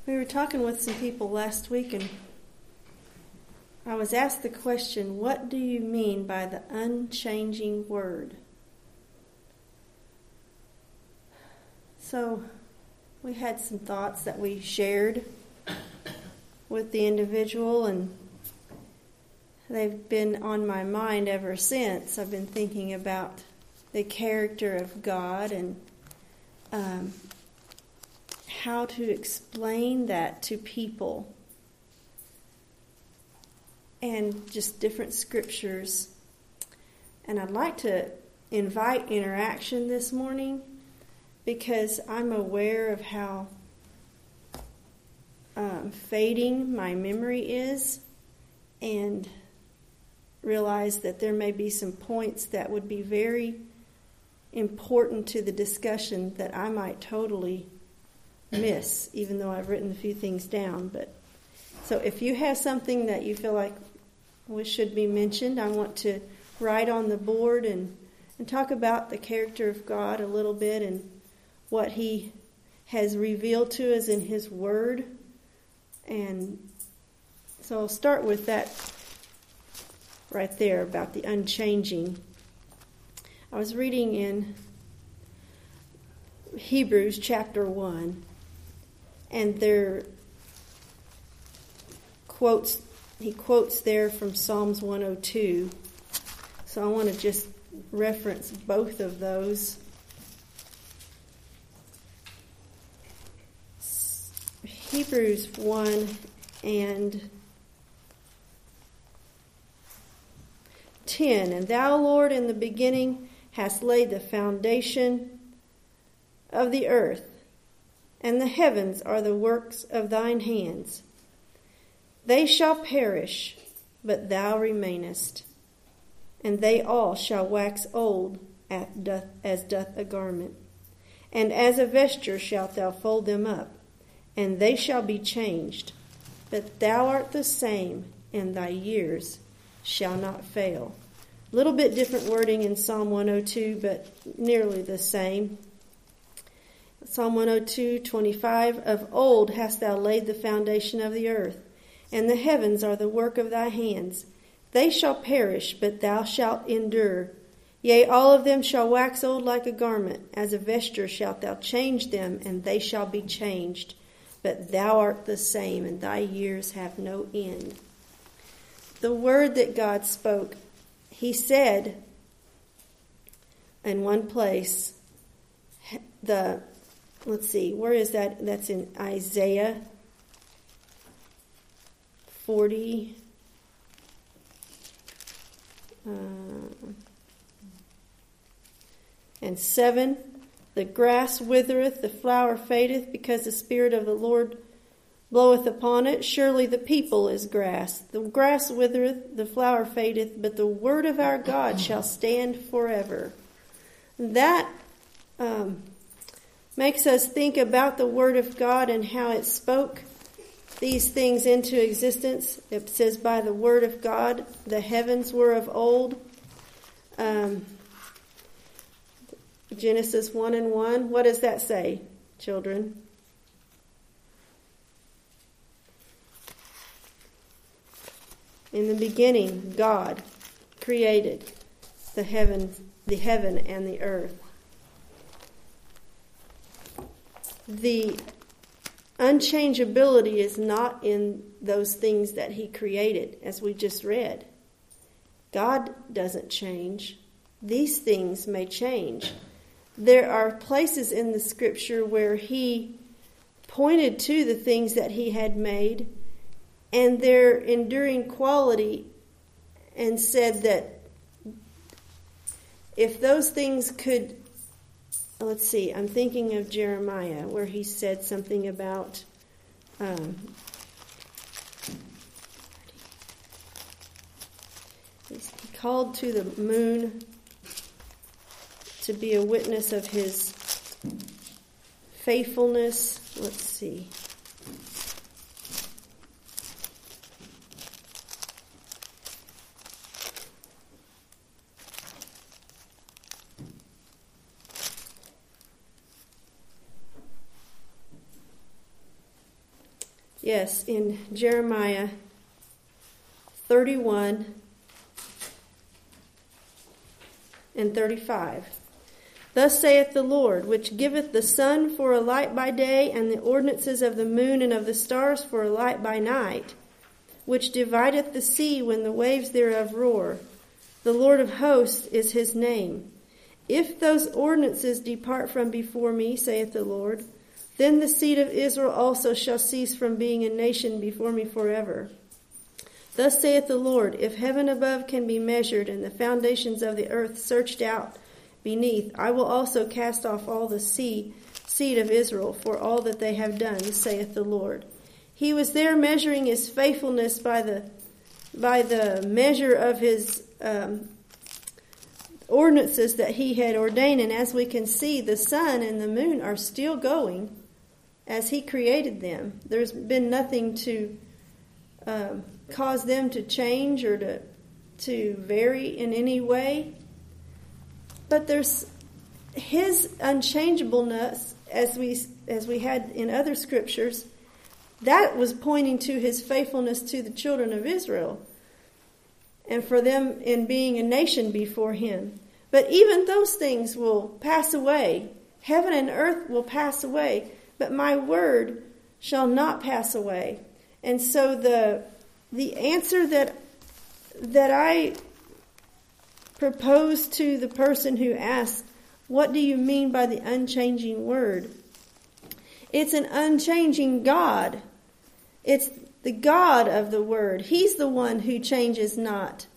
We were talking with some people last week, and I was asked the question, what do you mean by the unchanging word? So we had some thoughts that we shared with the individual, and they've been on my mind ever since. I've been thinking about the character of God and how to explain that to people, and just different scriptures. And I'd like to invite interaction this morning because I'm aware of how fading my memory is, and realize that there may be some points that would be very important to the discussion that I might totally miss, even though I've written a few things down. But so if you have something that you feel like should be mentioned, I want to write on the board and talk about the character of God a little bit and what He has revealed to us in His Word. And so I'll start with that right there about the unchanging. I was reading in Hebrews chapter 1, and he quotes there from Psalms 102. So I want to just reference both of those. Hebrews 1 and 10. And thou, Lord, in the beginning hast laid the foundation of the earth, and the heavens are the works of thine hands. They shall perish, but thou remainest, and they all shall wax old as doth a garment. And as a vesture shalt thou fold them up, and they shall be changed. But thou art the same, and thy years shall not fail. A little bit different wording in Psalm 102, but nearly the same. Psalm 102:25, of old hast thou laid the foundation of the earth, and the heavens are the work of thy hands. They shall perish, but thou shalt endure. Yea, all of them shall wax old like a garment. As a vesture shalt thou change them, and they shall be changed. But thou art the same, and thy years have no end. The word that God spoke, He said in one place, let's see, where is that? That's in Isaiah 40. And 7, the grass withereth, the flower fadeth, because the Spirit of the Lord bloweth upon it. Surely the people is grass. The grass withereth, the flower fadeth, but the word of our God shall stand forever. That makes us think about the word of God and how it spoke these things into existence. It says, by the word of God, the heavens were of old. Genesis 1:1. What does that say, children? In the beginning, God created the heaven and the earth. The unchangeability is not in those things that He created, as we just read. God doesn't change. These things may change. There are places in the Scripture where He pointed to the things that He had made and their enduring quality, and said that if those things could, let's see, I'm thinking of Jeremiah, where he said something about he called to the moon to be a witness of His faithfulness. Let's see. Yes, in Jeremiah 31 and 35. Thus saith the Lord, which giveth the sun for a light by day, and the ordinances of the moon and of the stars for a light by night, which divideth the sea when the waves thereof roar. The Lord of hosts is his name. If those ordinances depart from before me, saith the Lord, then the seed of Israel also shall cease from being a nation before me forever. Thus saith the Lord, if heaven above can be measured, and the foundations of the earth searched out beneath, I will also cast off all the seed of Israel for all that they have done, saith the Lord. He was there measuring his faithfulness by the measure of his ordinances that he had ordained. And as we can see, the sun and the moon are still going as he created them. There's been nothing to cause them to change or to vary in any way. But there's his unchangeableness, as we had in other scriptures, that was pointing to his faithfulness to the children of Israel and for them in being a nation before him. But even those things will pass away. Heaven and earth will pass away, but my word shall not pass away. And so the answer that I propose to the person who asks, what do you mean by the unchanging word? It's an unchanging God. It's the God of the word. He's the one who changes not.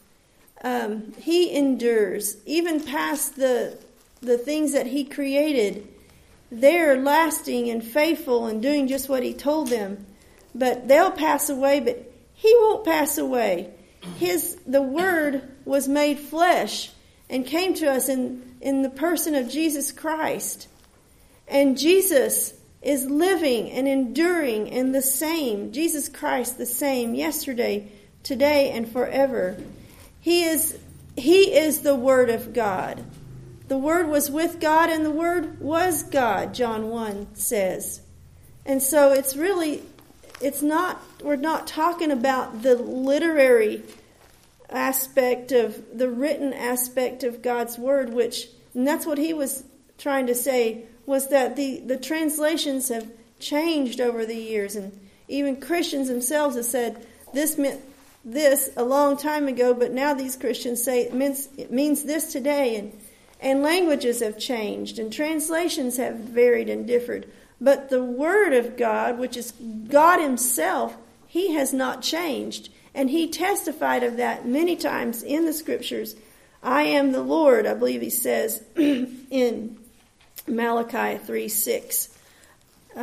He endures. Even past the things that he created, they're lasting and faithful and doing just what he told them. But they'll pass away, but he won't pass away. The word was made flesh and came to us in the person of Jesus Christ. And Jesus is living and enduring and the same. Jesus Christ the same yesterday, today, and forever. He is the Word of God. The Word was with God and the Word was God, John 1 says. And so we're not talking about the literary aspect of the written aspect of God's Word, and that's what he was trying to say, was that the translations have changed over the years, and even Christians themselves have said this meant this a long time ago, but now these Christians say it means this today, and languages have changed, and translations have varied and differed. But the Word of God, which is God himself, he has not changed. And he testified of that many times in the scriptures. I am the Lord, I believe he says in Malachi 3:6. You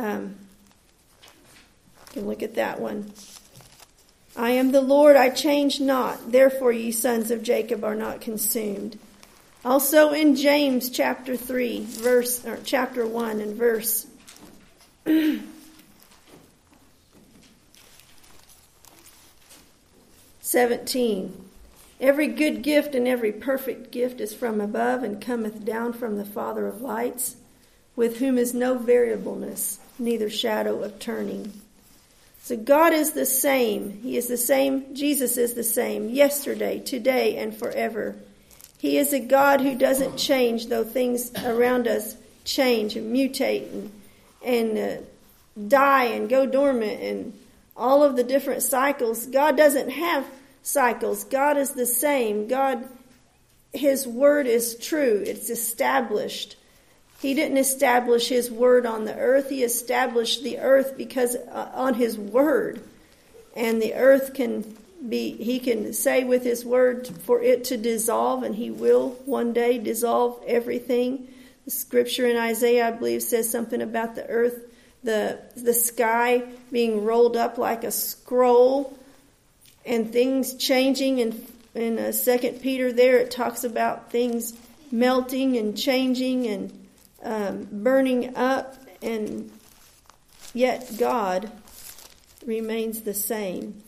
can look at that one. I am the Lord, I change not. Therefore, ye sons of Jacob are not consumed. Also in James chapter 1 and verse 17. Every good gift and every perfect gift is from above and cometh down from the Father of lights, with whom is no variableness, neither shadow of turning. So God is the same. He is the same. Jesus is the same yesterday, today, and forever. He is a God who doesn't change, though things around us change and mutate and die and go dormant and all of the different cycles. God doesn't have cycles. God is the same. God, his word is true. It's established. He didn't establish his word on the earth. He established the earth because on his word. And the earth he can say with his word for it to dissolve, and he will one day dissolve everything. The scripture in Isaiah, I believe, says something about the earth, the sky being rolled up like a scroll, and things changing. In 2 Peter there, it talks about things melting and changing and burning up, and yet God remains the same.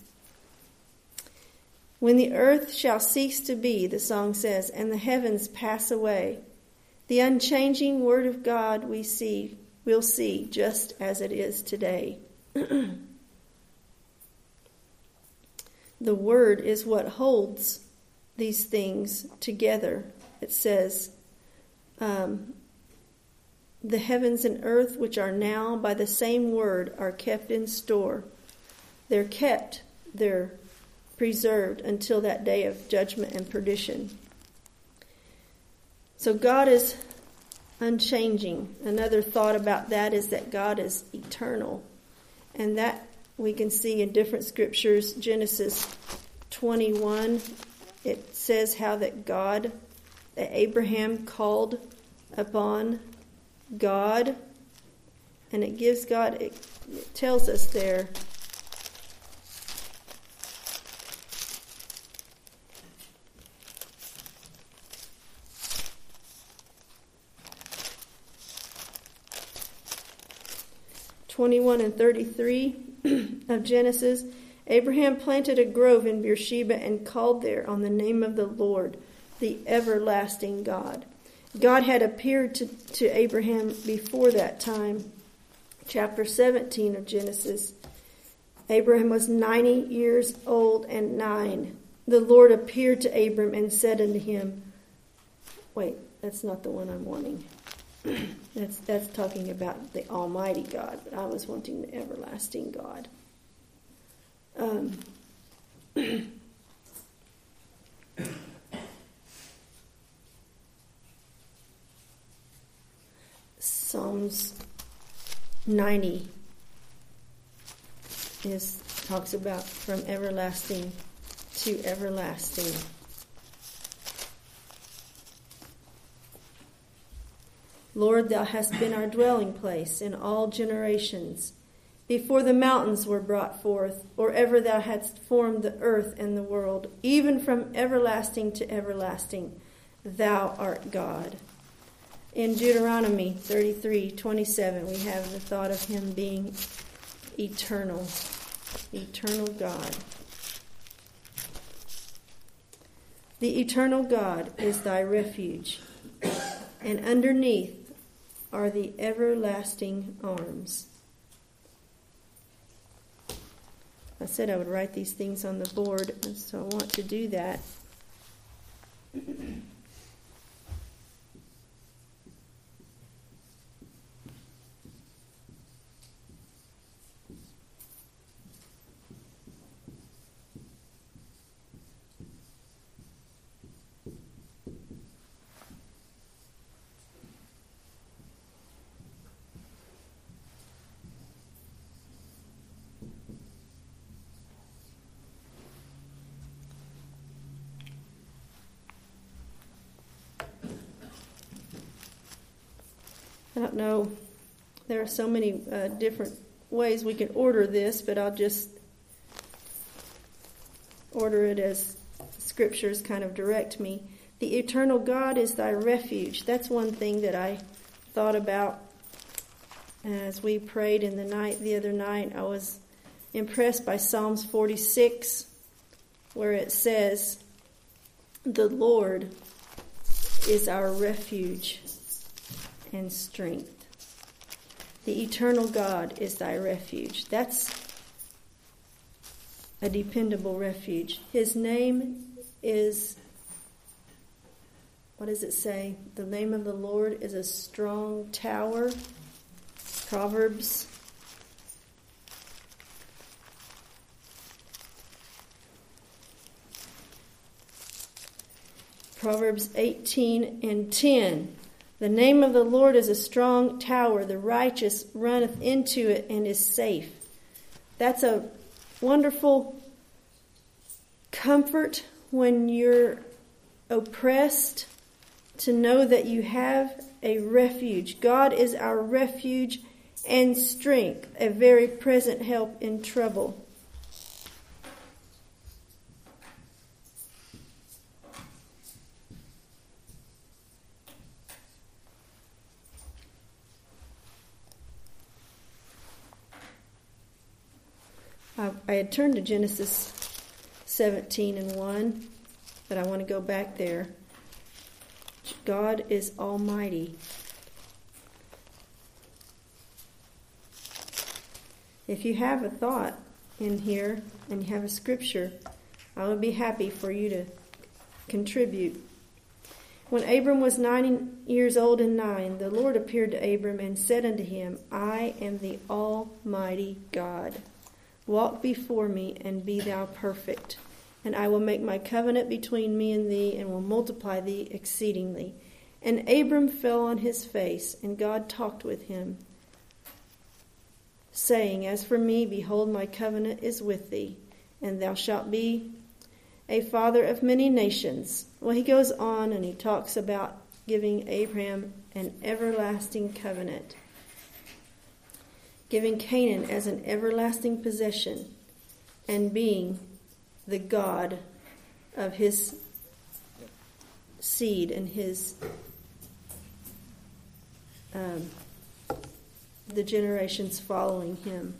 When the earth shall cease to be, the song says, and the heavens pass away, the unchanging word of God we'll see just as it is today. the Word is what holds these things together. It says, the heavens and earth, which are now by the same Word, are kept in store. They're kept, they're preserved until that day of judgment and perdition. So God is unchanging. Another thought about that is that God is eternal. And that we can see in different scriptures. Genesis 21, it says how that Abraham called upon God. And it gives God, it tells us there, and 33 of Genesis, Abraham planted a grove in Beersheba and called there on the name of the Lord, the everlasting God. God had appeared to Abraham before that time. Chapter 17 of Genesis. Abraham was 90 years old and 9. The Lord appeared to Abram and said unto him, wait, that's not the one I'm wanting. That's talking about the Almighty God, but I was wanting the everlasting God. Psalms 90 talks about from everlasting to everlasting. Lord, thou hast been our dwelling place in all generations. Before the mountains were brought forth, or ever thou hadst formed the earth and the world, even from everlasting to everlasting, thou art God. In Deuteronomy 33:27, we have the thought of him being eternal God. The eternal God is thy refuge, and underneath are the everlasting arms. I said I would write these things on the board, and so I want to do that. I don't know, there are so many different ways we can order this, but I'll just order it as scriptures kind of direct me. The eternal God is thy refuge. That's one thing that I thought about as we prayed in the other night. I was impressed by Psalms 46, where it says, the Lord is our refuge and strength. The eternal God is thy refuge. That's a dependable refuge. His name is, what does it say? The name of the Lord is a strong tower. Proverbs 18:10. The name of the Lord is a strong tower. The righteous runneth into it and is safe. That's a wonderful comfort when you're oppressed, to know that you have a refuge. God is our refuge and strength, a very present help in trouble. I had turned to Genesis 17:1, but I want to go back there. God is almighty. If you have a thought in here and you have a scripture, I would be happy for you to contribute. When Abram was 90 years old and 9, the Lord appeared to Abram and said unto him, I am the Almighty God. Walk before me and be thou perfect. And I will make my covenant between me and thee, and will multiply thee exceedingly. And Abram fell on his face, and God talked with him, saying, As for me, behold, my covenant is with thee, and thou shalt be a father of many nations. Well, he goes on and he talks about giving Abraham an everlasting covenant, giving Canaan as an everlasting possession, and being the God of his seed and his the generations following him.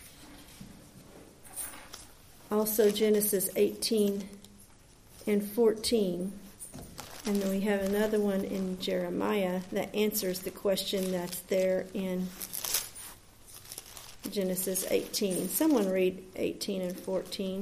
Also Genesis 18 and 14. And then we have another one in Jeremiah that answers the question that's there in Genesis 18. Someone read 18 and 14.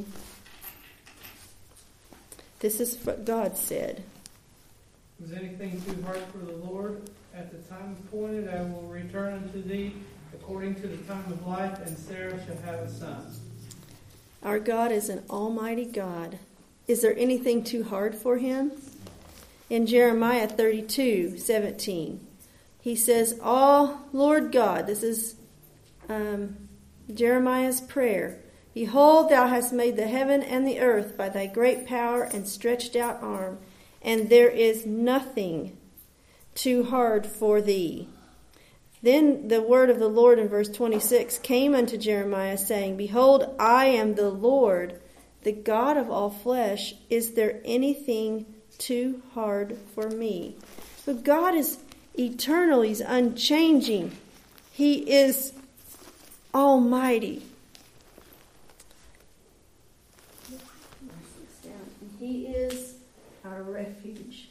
This is what God said. Was anything too hard for the Lord? At the time appointed I will return unto thee according to the time of life, and Sarah shall have a son. Our God is an almighty God. Is there anything too hard for him? In Jeremiah 32:17, he says, Lord God, this is Jeremiah's prayer. Behold, thou hast made the heaven and the earth by thy great power and stretched out arm, and there is nothing too hard for thee. Then the word of the Lord in verse 26 came unto Jeremiah, saying, Behold, I am the Lord, the God of all flesh. Is there anything too hard for me? But God is eternal. He's unchanging. He is almighty. He is our refuge.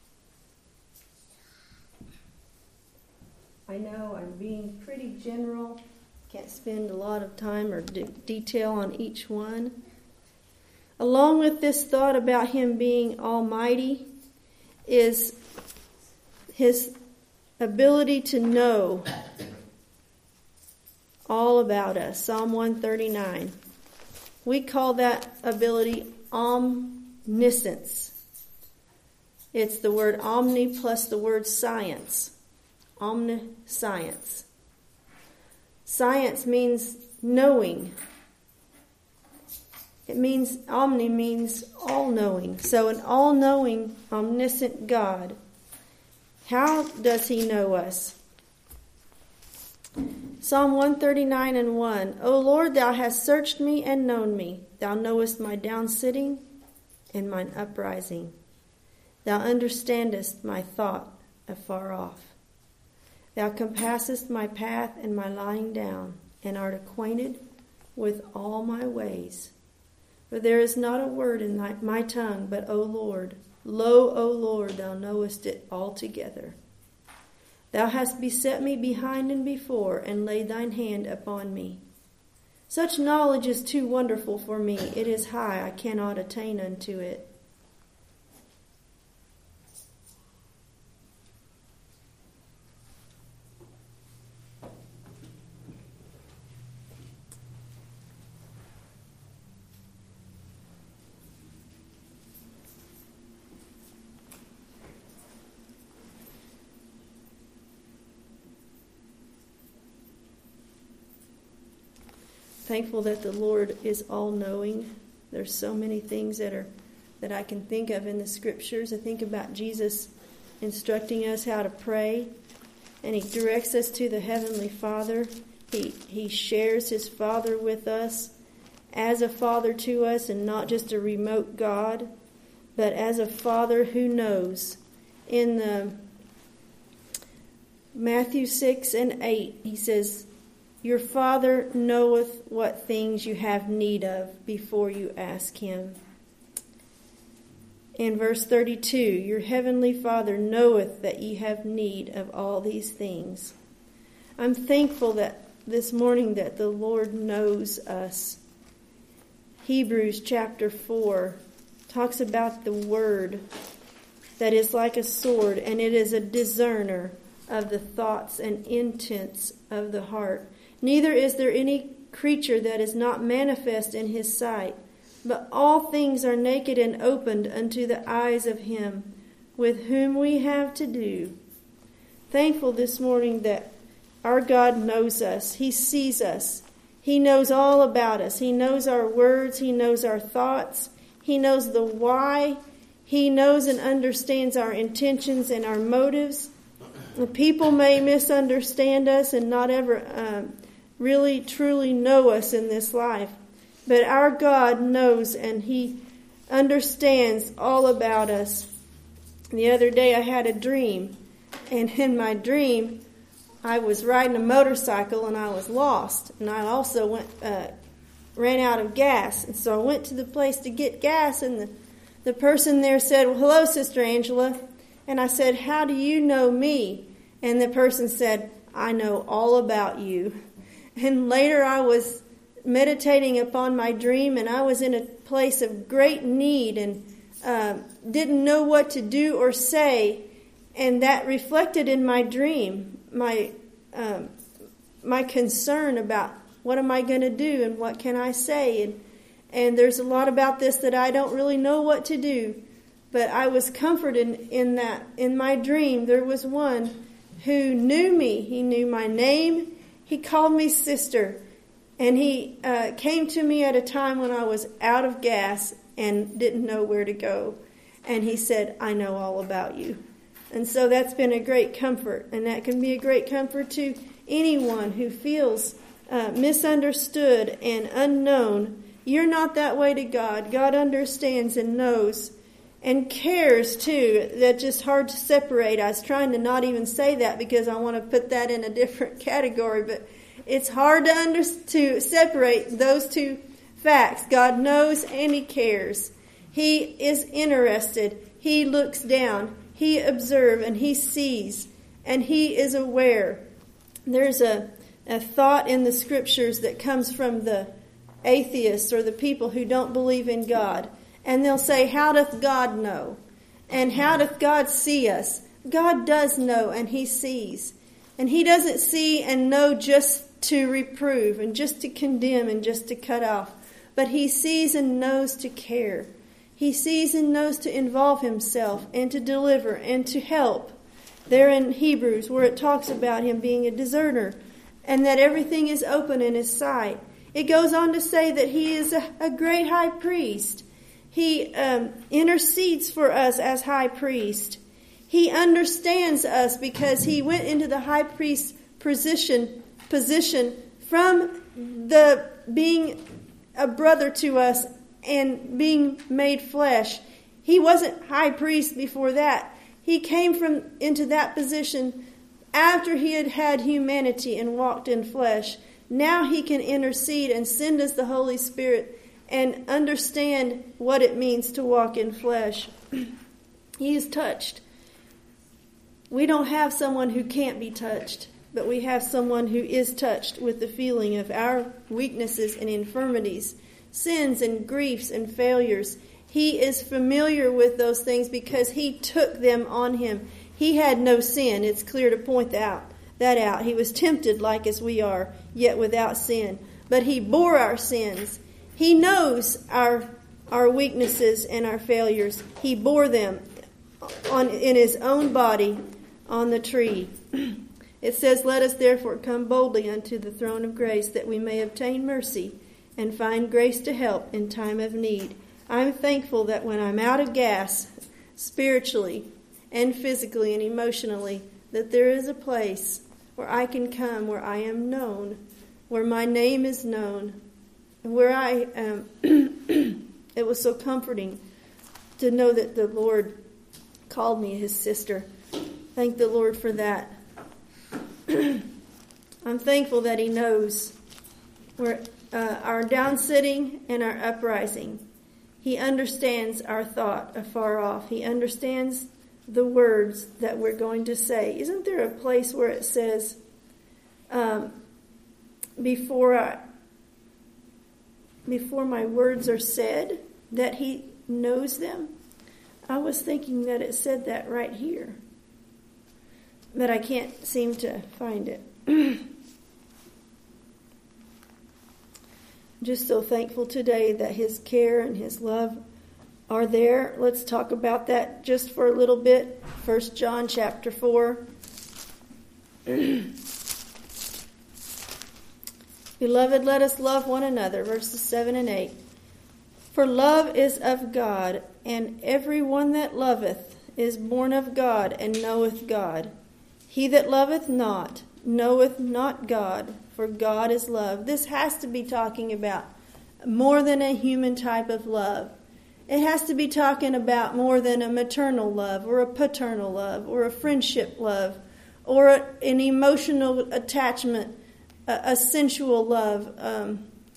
I know I'm being pretty general. Can't spend a lot of time or detail on each one. Along with this thought about him being almighty is his ability to know all about us. Psalm 139. We call that ability omniscience. It's the word omni plus the word science. Omniscience. Science means knowing. It means, omni means all-knowing. So an all-knowing, omniscient God. How does he know us? Psalm 139 and 1. O Lord, thou hast searched me and known me. Thou knowest my downsitting and mine uprising. Thou understandest my thought afar off. Thou compassest my path and my lying down, and art acquainted with all my ways. For there is not a word in my tongue, but, O Lord, lo, O Lord, thou knowest it altogether. Thou hast beset me behind and before, and laid thine hand upon me. Such knowledge is too wonderful for me. It is high, I cannot attain unto it. Thankful that the Lord is all-knowing. There's so many things that I can think of in the scriptures. I think about Jesus instructing us how to pray, and he directs us to the Heavenly Father. He shares his Father with us as a Father to us, and not just a remote God, but as a Father who knows. In the Matthew 6 and 8, he says, Your Father knoweth what things you have need of before you ask him. In verse 32, Your heavenly Father knoweth that ye have need of all these things. I'm thankful that this morning that the Lord knows us. Hebrews chapter 4 talks about the word that is like a sword, and it is a discerner of the thoughts and intents of the heart. Neither is there any creature that is not manifest in his sight, but all things are naked and opened unto the eyes of him with whom we have to do. Thankful this morning that our God knows us. He sees us. He knows all about us. He knows our words. He knows our thoughts. He knows the why. He knows and understands our intentions and our motives. People may misunderstand us and not ever really truly know us in this life. But our God knows, and He understands all about us. The other day I had a dream, and in my dream I was riding a motorcycle and I was lost. And I also ran out of gas. And so I went to the place to get gas, and the person there said, "Well, hello, Sister Angela." And I said, "How do you know me?" And the person said, "I know all about you." And later I was meditating upon my dream, and I was in a place of great need and didn't know what to do or say. And that reflected in my dream, my concern about what am I going to do and what can I say. And there's a lot about this that I don't really know what to do. But I was comforted in that. In my dream, there was one who knew me. He knew my name. He called me sister. And he came to me at a time when I was out of gas and didn't know where to go. And he said, "I know all about you." And so that's been a great comfort. And that can be a great comfort to anyone who feels misunderstood and unknown. You're not that way to God. God understands and knows and cares too. That's just hard to separate. I was trying to not even say that because I want to put that in a different category, but it's hard to separate those two facts. God knows and He cares. He is interested. He looks down. He observes and He sees and He is aware. There's a thought in the scriptures that comes from the atheists or the people who don't believe in God. And they'll say, "How doth God know? And how doth God see us?" God does know and He sees. And He doesn't see and know just to reprove and just to condemn and just to cut off. But He sees and knows to care. He sees and knows to involve Himself and to deliver and to help. There in Hebrews where it talks about Him being a discerner and that everything is open in His sight. It goes on to say that He is a great high priest. He intercedes for us as high priest. He understands us because He went into the high priest position from the being a brother to us and being made flesh. He wasn't high priest before that. He came into that position after He had had humanity and walked in flesh. Now He can intercede and send us the Holy Spirit and understand what it means to walk in flesh. He is touched. We don't have someone who can't be touched, but we have someone who is touched with the feeling of our weaknesses and infirmities, sins and griefs and failures. He is familiar with those things because He took them on Him. He had no sin. It's clear to point that out. He was tempted like as we are, yet without sin. But He bore our sins. He knows our weaknesses and our failures. He bore them in His own body on the tree. It says, "Let us therefore come boldly unto the throne of grace, that we may obtain mercy and find grace to help in time of need." I'm thankful that when I'm out of gas, spiritually and physically and emotionally, that there is a place where I can come, where I am known, where my name is known, where I am. It was so comforting to know that the Lord called me His sister. Thank the Lord for that. I'm thankful that He knows our downsitting and our uprising. He understands our thought afar off. He understands the words that we're going to say. Isn't there a place where it says, before before my words are said, that he knows them. I was thinking that it said that right here, but I can't seem to find it. Just so thankful today that his care and his love are there. Let's talk about that just for a little bit. 1 John chapter 4. Beloved, let us love one another, verses 7 and 8. For love is of God, and every one that loveth is born of God and knoweth God. He that loveth not knoweth not God, for God is love. This has to be talking about more than a human type of love. It has to be talking about more than a maternal love or a paternal love or a friendship love or an emotional attachment, a sensual love.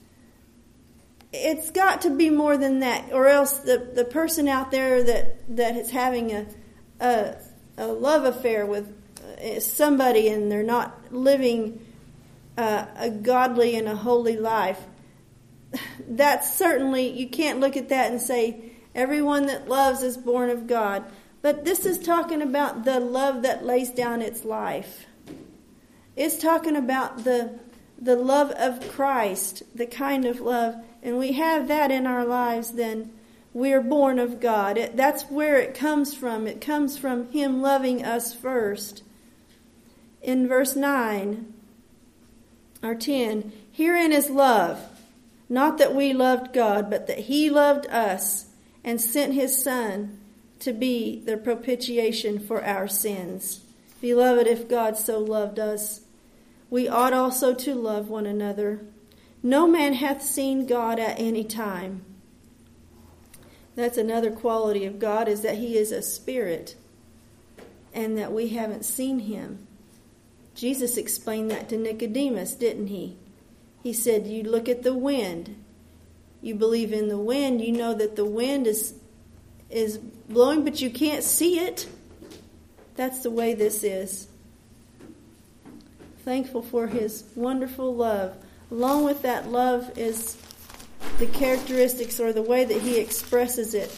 It's got to be more than that, or else the person out there that is having a love affair with somebody and they're not living a godly and a holy life, that's certainly, you can't look at that and say everyone that loves is born of God. But this is talking about the love that lays down its life. It's talking about the love of Christ, the kind of love, and we have that in our lives, then we're born of God. That's where it comes from. It comes from Him loving us first. In verse 9 or 10, herein is love, not that we loved God, but that He loved us and sent His Son to be the propitiation for our sins. Beloved, if God so loved us, we ought also to love one another. No man hath seen God at any time. That's another quality of God, is that He is a spirit and that we haven't seen Him. Jesus explained that to Nicodemus, didn't He? He said, you look at the wind. You believe in the wind. You know that the wind is blowing, but you can't see it. That's the way this is. Thankful for His wonderful love. Along with that love is the characteristics or the way that He expresses it.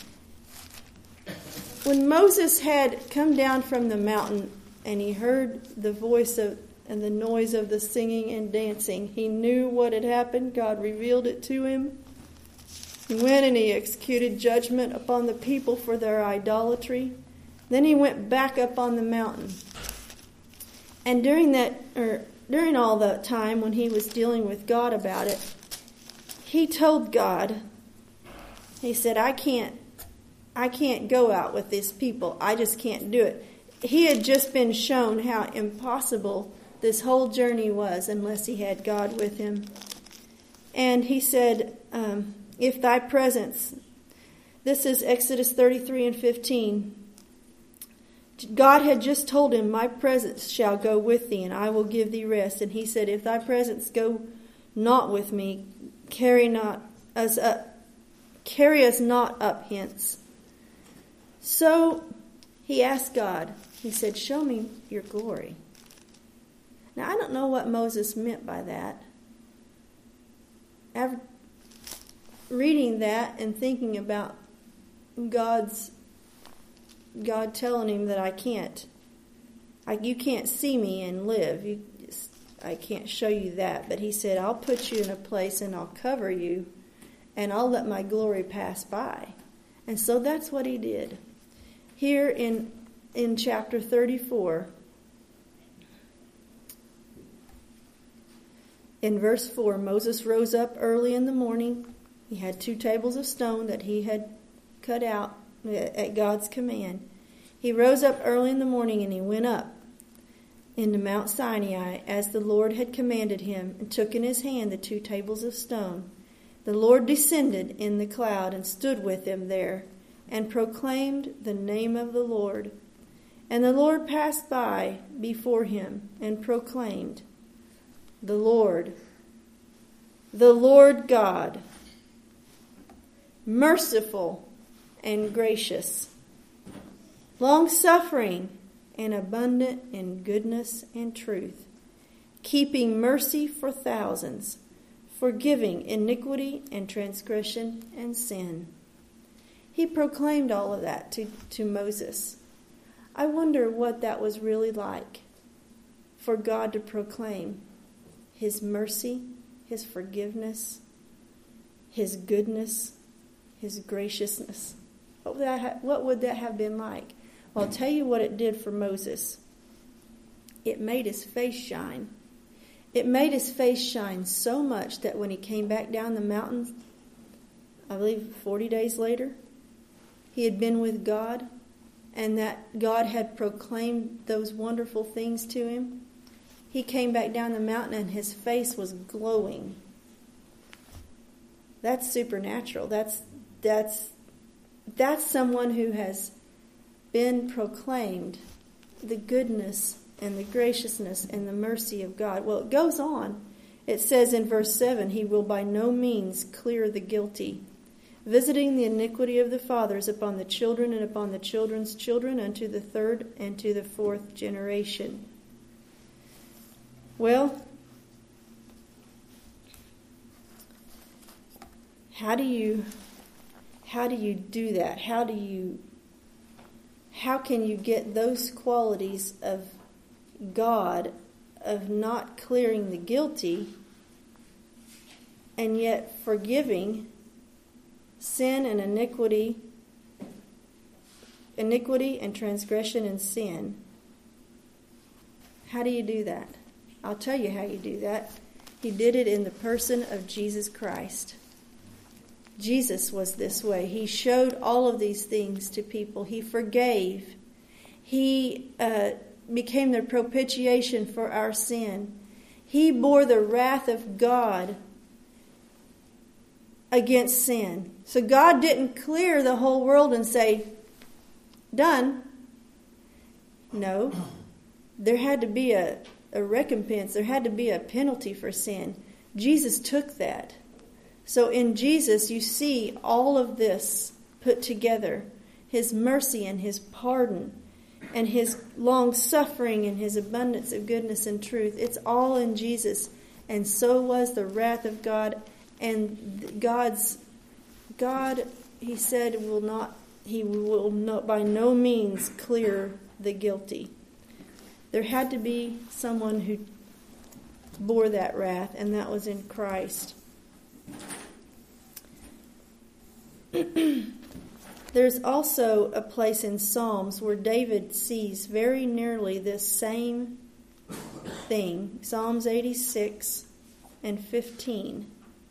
When Moses had come down from the mountain and he heard the voice and the noise of the singing and dancing, he knew what had happened. God revealed it to him. He went and he executed judgment upon the people for their idolatry. Then he went back up on the mountain. And during all the time when he was dealing with God about it, he told God, he said, I can't go out with these people. I just can't do it. He had just been shown how impossible this whole journey was unless he had God with him. And he said, if thy presence, this is Exodus 33 and 15. God had just told him, my presence shall go with thee, and I will give thee rest. And he said, if thy presence go not with me, carry us not up hence. So he asked God, he said, show me your glory. Now, I don't know what Moses meant by that. After reading that and thinking about God telling him that you can't see me and live. I can't show you that. But he said, I'll put you in a place and I'll cover you and I'll let my glory pass by. And so that's what he did. Here in chapter 34, in verse 4, Moses rose up early in the morning. He had 2 tables of stone that he had cut out at God's command. He rose up early in the morning and he went up into Mount Sinai as the Lord had commanded him, and took in his hand the 2 tables of stone. The Lord descended in the cloud and stood with him there and proclaimed the name of the Lord. And the Lord passed by before him and proclaimed, the Lord God, merciful and gracious, long-suffering and abundant in goodness and truth, keeping mercy for thousands, forgiving iniquity and transgression and sin. He proclaimed all of that to Moses. I wonder what that was really like for God to proclaim His mercy, His forgiveness, His goodness, His graciousness. What would that have been like? Well, I'll tell you what it did for Moses. It made his face shine. It made his face shine so much that when he came back down the mountain, I believe 40 days later, he had been with God, and that God had proclaimed those wonderful things to him. He came back down the mountain and his face was glowing. That's supernatural. That's someone who has been proclaimed the goodness and the graciousness and the mercy of God. Well, it goes on. It says in verse 7, He will by no means clear the guilty, visiting the iniquity of the fathers upon the children and upon the children's children unto the third and to the fourth generation. Well, how do you do that? How can you get those qualities of God, of not clearing the guilty, and yet forgiving sin and iniquity and transgression and sin? How do you do that? I'll tell you how you do that. He did it in the person of Jesus Christ. Jesus was this way. He showed all of these things to people. He forgave. He became the propitiation for our sin. He bore the wrath of God against sin. So God didn't clear the whole world and say, done. No. There had to be a recompense. There had to be a penalty for sin. Jesus took that. So in Jesus, you see all of this put together. His mercy and His pardon and His long suffering and His abundance of goodness and truth. It's all in Jesus. And so was the wrath of God. And God, He said, He will not by no means clear the guilty. There had to be someone who bore that wrath, and that was in Christ. There's also a place in Psalms where David sees very nearly this same thing. Psalms 86 and 15.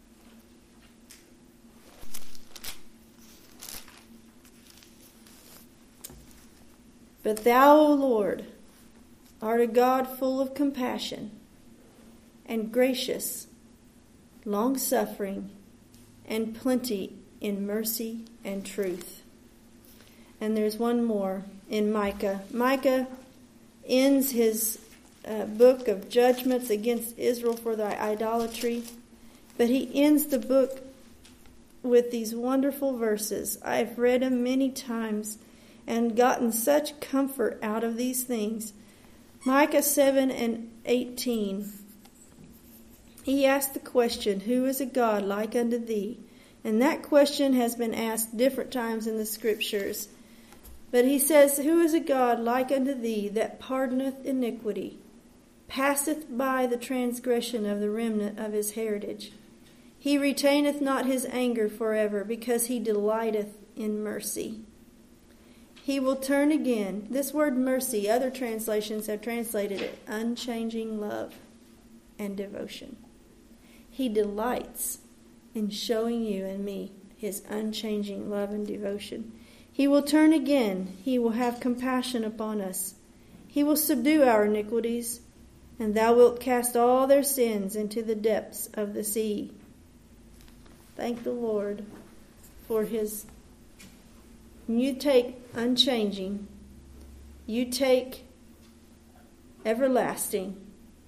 But thou, O Lord, art a God full of compassion and gracious, long-suffering, and plenty in mercy and truth. And there's one more in Micah. Micah ends his book of judgments against Israel for their idolatry, but he ends the book with these wonderful verses. I've read them many times and gotten such comfort out of these things. Micah 7 and 18. He asked the question, who is a God like unto thee? And that question has been asked different times in the Scriptures. But he says, who is a God like unto thee that pardoneth iniquity, passeth by the transgression of the remnant of his heritage? He retaineth not his anger forever, because he delighteth in mercy. He will turn again. This word mercy, other translations have translated it unchanging love and devotion. He delights in showing you and me His unchanging love and devotion. He will turn again. He will have compassion upon us. He will subdue our iniquities, and thou wilt cast all their sins into the depths of the sea. Thank the Lord for His. You take unchanging, you take everlasting,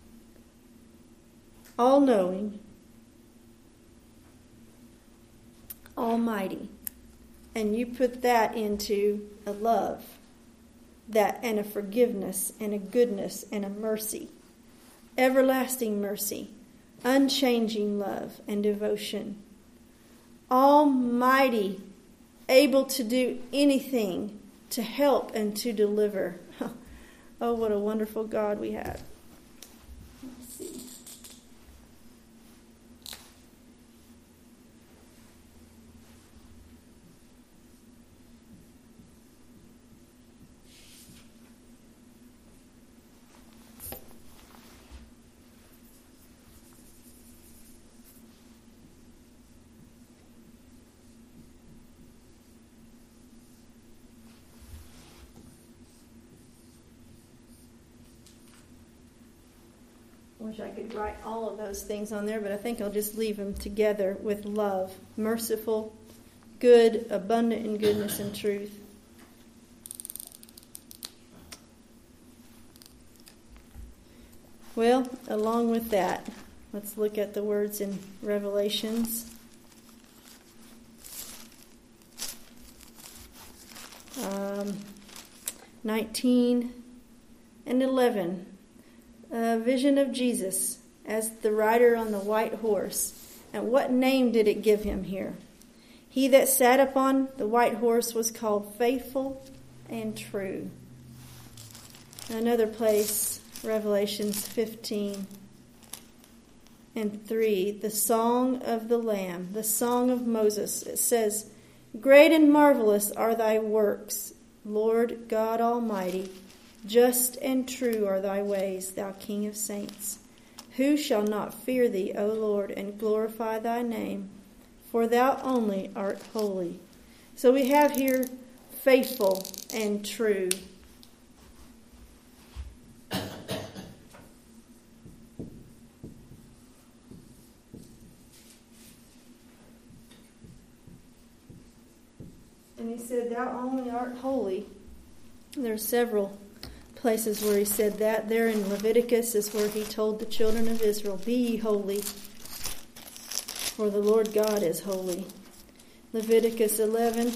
all-knowing, almighty, and you put that into a love, that and a forgiveness and a goodness and a mercy, everlasting mercy, unchanging love and devotion, almighty, able to do anything to help and to deliver. Oh, what a wonderful God we have. Let's see. Wish I could write all of those things on there, but I think I'll just leave them together with love. Merciful, good, abundant in goodness and truth. Well, along with that, let's look at the words in Revelations. 19 and 11. A vision of Jesus as the rider on the white horse. And what name did it give him here? He that sat upon the white horse was called Faithful and True. Another place, Revelations 15 and 3, the song of the Lamb, the song of Moses. It says, Great and marvelous are thy works, Lord God Almighty. Just and true are thy ways, thou King of saints. Who shall not fear thee, O Lord, and glorify thy name? For thou only art holy. So we have here faithful and true. And he said, thou only art holy. There are several places where he said that. There in Leviticus is where he told the children of Israel, Be ye holy, for the Lord God is holy. Leviticus 11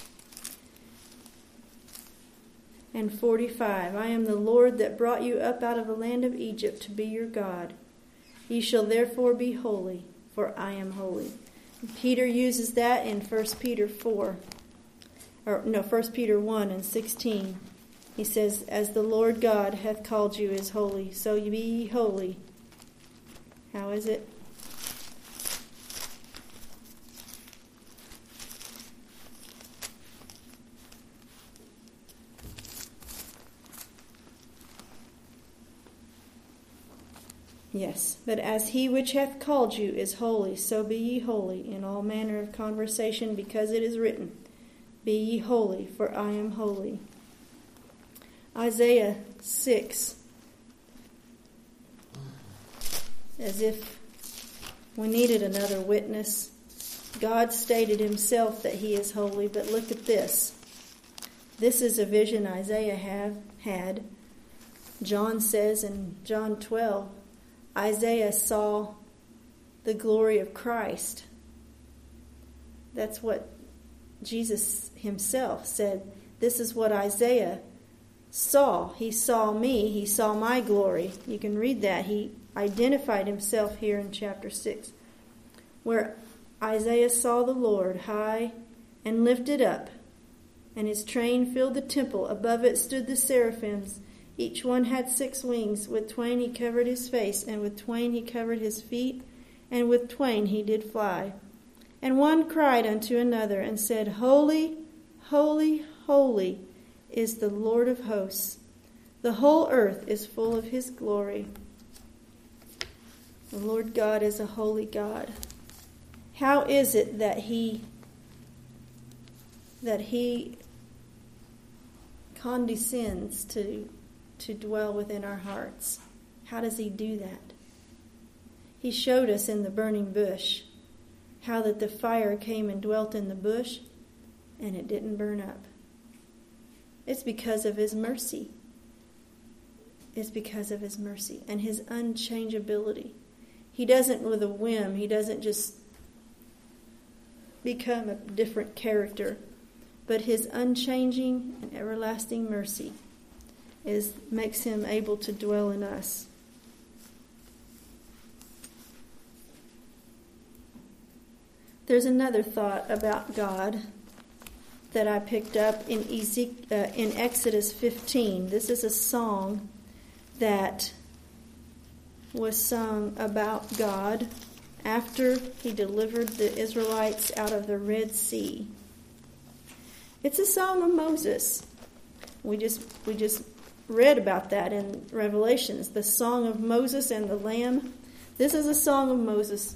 and 45. I am the Lord that brought you up out of the land of Egypt to be your God. Ye shall therefore be holy, for I am holy. And Peter uses that in 1 Peter 1 and 16. He says, As the Lord God hath called you is holy, so be ye holy. How is it? Yes, but as he which hath called you is holy, so be ye holy in all manner of conversation, because it is written, Be ye holy, for I am holy. Isaiah 6, as if we needed another witness. God stated himself that he is holy, but look at this. This is a vision Isaiah had. John says in John 12, Isaiah saw the glory of Christ. That's what Jesus himself said. This is what Isaiah saw. He saw me. He saw my glory. You can read that. He identified himself here in chapter 6, where Isaiah saw the Lord high and lifted up, and his train filled the temple. Above it stood the seraphims. Each one had 6 wings. With twain he covered his face, and with twain he covered his feet, and with twain he did fly. And one cried unto another and said, Holy, holy, holy is the Lord of hosts. The whole earth is full of his glory. The Lord God is a holy God. How is it that he condescends to dwell within our hearts? How does he do that? He showed us in the burning bush how that the fire came and dwelt in the bush and it didn't burn up. It's because of his mercy. It's because of his mercy and his unchangeability. He doesn't, with a whim, he doesn't just become a different character, but his unchanging and everlasting mercy makes him able to dwell in us. There's another thought about God that I picked up in Exodus 15. This is a song that was sung about God after he delivered the Israelites out of the Red Sea. It's a song of Moses. We just read about that in Revelations, the song of Moses and the Lamb. This is a song of Moses.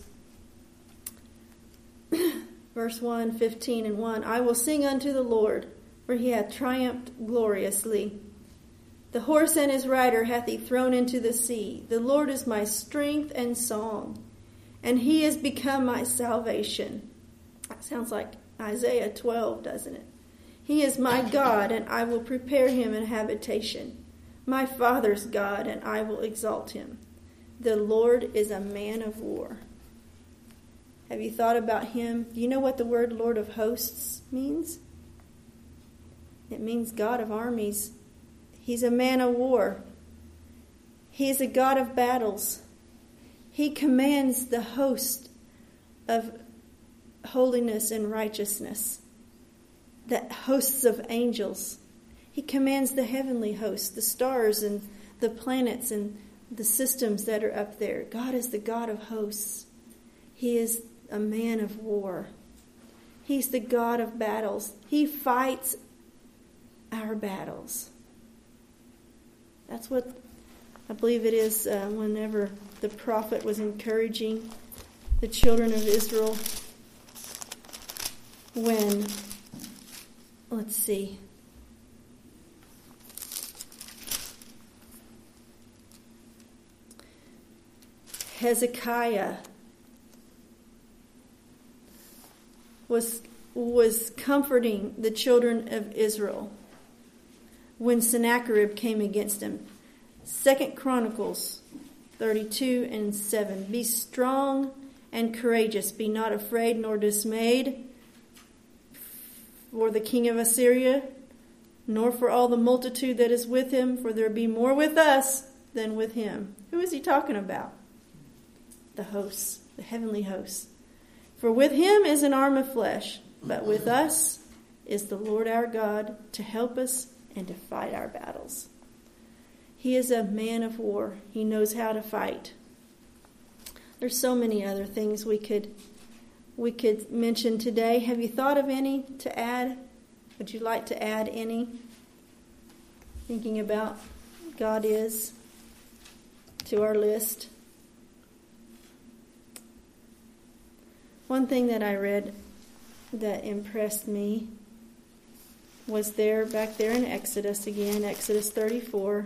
Verse 1, 15 and 1. I will sing unto the Lord, for he hath triumphed gloriously. The horse and his rider hath he thrown into the sea. The Lord is my strength and song, and he is become my salvation. That sounds like Isaiah 12, doesn't it? He is my God, and I will prepare him an habitation. My father's God, and I will exalt him. The Lord is a man of war. Have you thought about him? Do you know what the word Lord of Hosts means? It means God of armies. He's a man of war. He is a God of battles. He commands the host of holiness and righteousness, the hosts of angels. He commands the heavenly hosts, the stars and the planets and the systems that are up there. God is the God of hosts. He is a man of war. He's the God of battles. He fights our battles. That's what I believe it is whenever the prophet was encouraging the children of Israel when, let's see, Hezekiah was comforting the children of Israel when Sennacherib came against him. 2 Chronicles 32 and 7. Be strong and courageous. Be not afraid nor dismayed for the king of Assyria, nor for all the multitude that is with him, for there be more with us than with him. Who is he talking about? The hosts, the heavenly hosts. For with him is an arm of flesh, but with us is the Lord our God to help us and to fight our battles. He is a man of war. He knows how to fight. There's so many other things we could mention today. Have you thought of any to add? Would you like to add any? Thinking about God is to our list. One thing that I read that impressed me was back there in Exodus again, Exodus 34.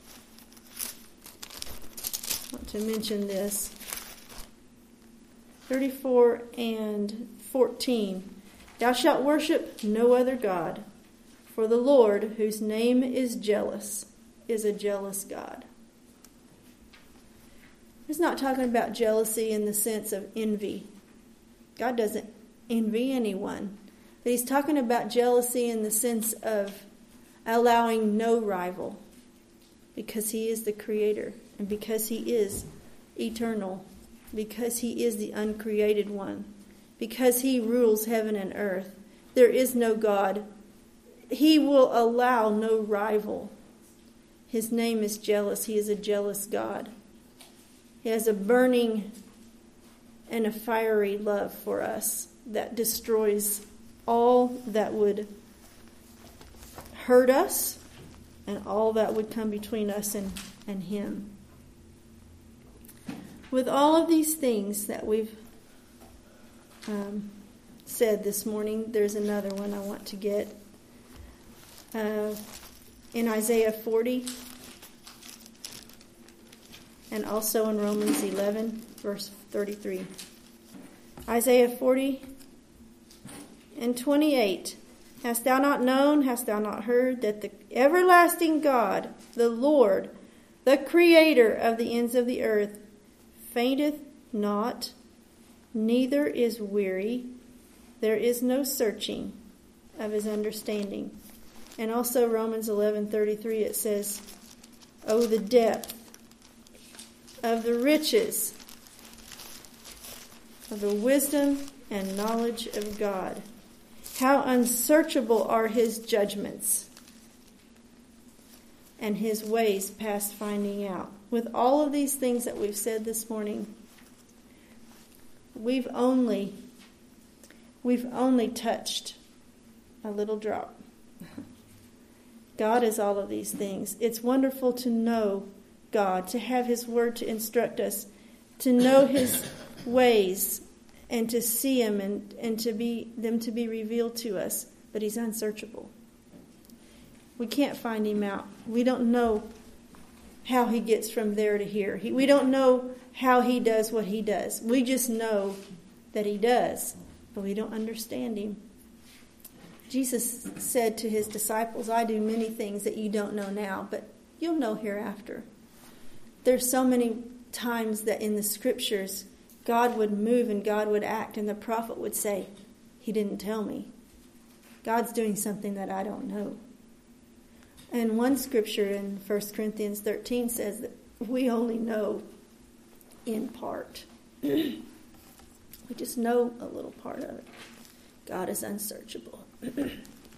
I want to mention this. 34 and 14. Thou shalt worship no other God, for the Lord, whose name is jealous, is a jealous God. He's not talking about jealousy in the sense of envy. God doesn't envy anyone. But he's talking about jealousy in the sense of allowing no rival, because he is the creator and because he is eternal, because he is the uncreated one, because he rules heaven and earth. There is no God. He will allow no rival. His name is jealous. He is a jealous God. He has a burning and a fiery love for us that destroys all that would hurt us and all that would come between us and him. With all of these things that we've said this morning, there's another one I want to get. In Isaiah 40 and also in Romans 11, verse 33. Isaiah 40 and 28. Hast thou not known, hast thou not heard, that the everlasting God, the Lord, the Creator of the ends of the earth, fainteth not, neither is weary. There is no searching of his understanding. And also Romans 11:33, it says, "Oh, the depth of the riches of the wisdom and knowledge of God. How unsearchable are his judgments, and his ways past finding out. With all of these things that we've said this morning, we've only touched a little drop. God is all of these things. It's wonderful to know God, to have his word to instruct us, to know his ways, and to see him and to be revealed to us. But he's unsearchable. We can't find him out. We don't know how he gets from there to here. We don't know how he does what he does. We just know that he does, but we don't understand him. Jesus said to his disciples, I do many things that you don't know now, but you'll know hereafter. There's so many times that in the scriptures, God would move and God would act, and the prophet would say, he didn't tell me. God's doing something that I don't know. And one scripture in 1 Corinthians 13 says that we only know in part. We just know a little part of it. God is unsearchable.